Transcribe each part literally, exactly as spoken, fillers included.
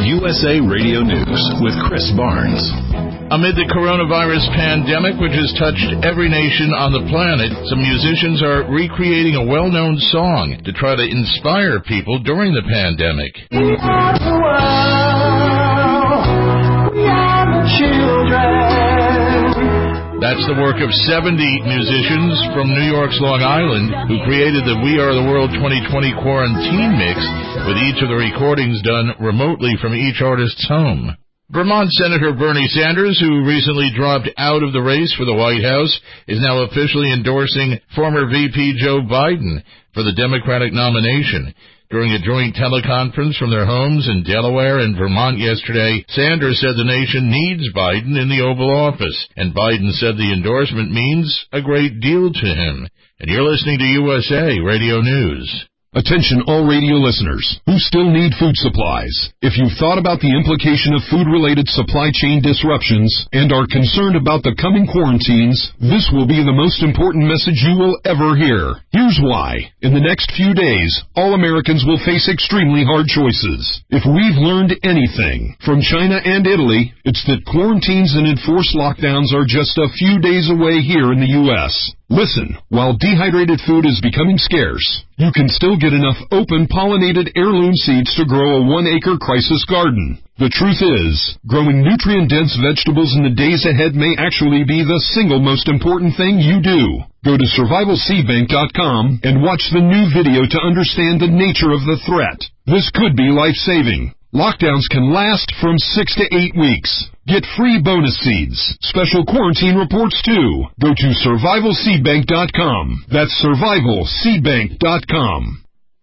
U S A Radio News with Chris Barnes. Amid the coronavirus pandemic, which has touched every nation on the planet, some musicians are recreating a well-known song to try to inspire people during the pandemic. We are the world. We are the children. That's the work of seventy musicians from New York's Long Island who created the We Are the World twenty twenty quarantine mix, with each of the recordings done remotely from each artist's home. Vermont Senator Bernie Sanders, who recently dropped out of the race for the White House, is now officially endorsing former V P Joe Biden for the Democratic nomination. During a joint teleconference from their homes in Delaware and Vermont yesterday, Sanders said the nation needs Biden in the Oval Office, and Biden said the endorsement means a great deal to him. And you're listening to U S A Radio News. Attention all radio listeners who still need food supplies. If you've thought about the implication of food-related supply chain disruptions and are concerned about the coming quarantines, this will be the most important message you will ever hear. Here's why. In the next few days, all Americans will face extremely hard choices. If we've learned anything from China and Italy, it's that quarantines and enforced lockdowns are just a few days away here in the U S Listen, while dehydrated food is becoming scarce, you can still get enough open pollinated heirloom seeds to grow a one-acre crisis garden. The truth is, growing nutrient-dense vegetables in the days ahead may actually be the single most important thing you do. Go to survival seed bank dot com and watch the new video to understand the nature of the threat. This could be life-saving. Lockdowns can last from six to eight weeks. Get free bonus seeds, special quarantine reports too. Go to survival seed bank dot com. That's survival seed bank dot com.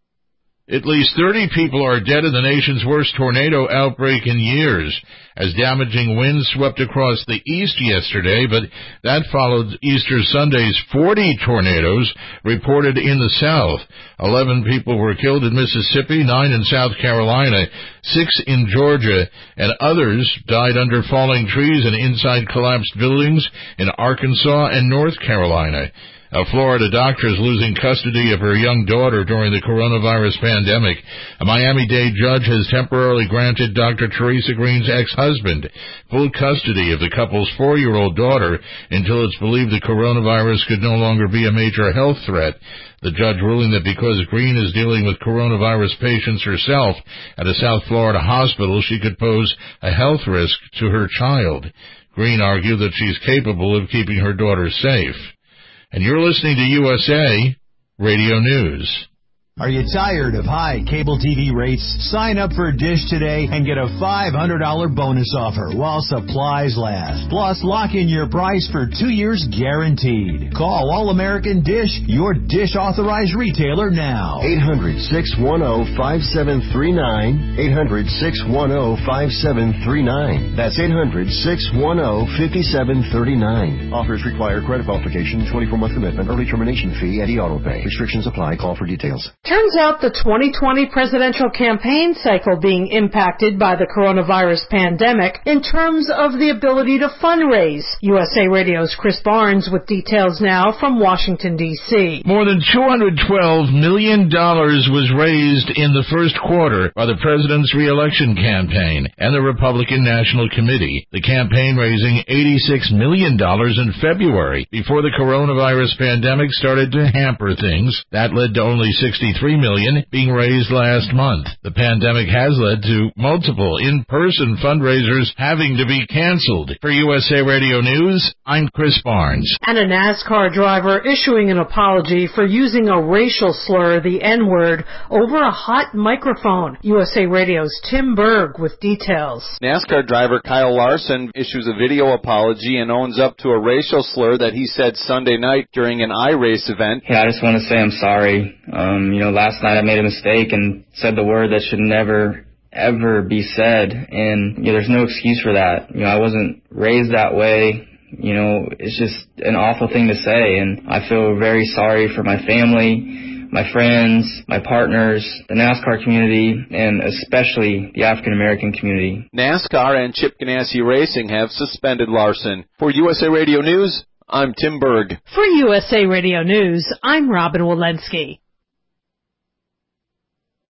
At least thirty people are dead in the nation's worst tornado outbreak in years, as damaging winds swept across the east yesterday, but that followed Easter Sunday's forty tornadoes reported in the south. Eleven people were killed in Mississippi, nine in South Carolina, six in Georgia, and others died under falling trees and inside collapsed buildings in Arkansas and North Carolina. A Florida doctor is losing custody of her young daughter during the coronavirus pandemic. A Miami-Dade judge has temporarily granted Doctor Teresa Green's ex-husband full custody of the couple's four-year-old daughter until it's believed the coronavirus could no longer be a major health threat. The judge ruling that because Green is dealing with coronavirus patients herself at a South Florida hospital, she could pose a health risk to her child. Green argued that she's capable of keeping her daughter safe. And you're listening to U S A Radio News. Are you tired of high cable T V rates? Sign up for Dish today and get a five hundred dollars bonus offer while supplies last. Plus, lock in your price for two years guaranteed. Call All-American Dish, your Dish authorized retailer now. eight hundred, six one zero, five seven three nine. eight hundred, six one zero, five seven three nine. That's eight hundred, six one zero, five seven three nine. Offers require credit qualification, twenty-four month commitment, early termination fee, and e-auto pay. Restrictions apply. Call for details. Turns out the twenty twenty presidential campaign cycle being impacted by the coronavirus pandemic in terms of the ability to fundraise. U S A Radio's Chris Barnes with details now from Washington, D C More than two hundred twelve million dollars was raised in the first quarter by the president's re-election campaign and the Republican National Committee. The campaign raising eighty-six million dollars in February before the coronavirus pandemic started to hamper things. That led to only sixty-three million dollars being raised last month. The pandemic has led to multiple in-person fundraisers having to be canceled. For U S A Radio News, I'm Chris Barnes. And a NASCAR driver issuing an apology for using a racial slur, the N-word, over a hot microphone. U S A Radio's Tim Berg with details. NASCAR driver Kyle Larson issues a video apology and owns up to a racial slur that he said Sunday night during an iRace event. Yeah, I just want to say I'm sorry. Um, you know, last night I made a mistake and said the word that should never, ever be said. And, you know, there's no excuse for that. You know, I wasn't raised that way. You know, it's just an awful thing to say. And I feel very sorry for my family, my friends, my partners, the NASCAR community, and especially the African-American community. NASCAR and Chip Ganassi Racing have suspended Larson. For U S A Radio News, I'm Tim Berg. For U S A Radio News, I'm Robin Walensky.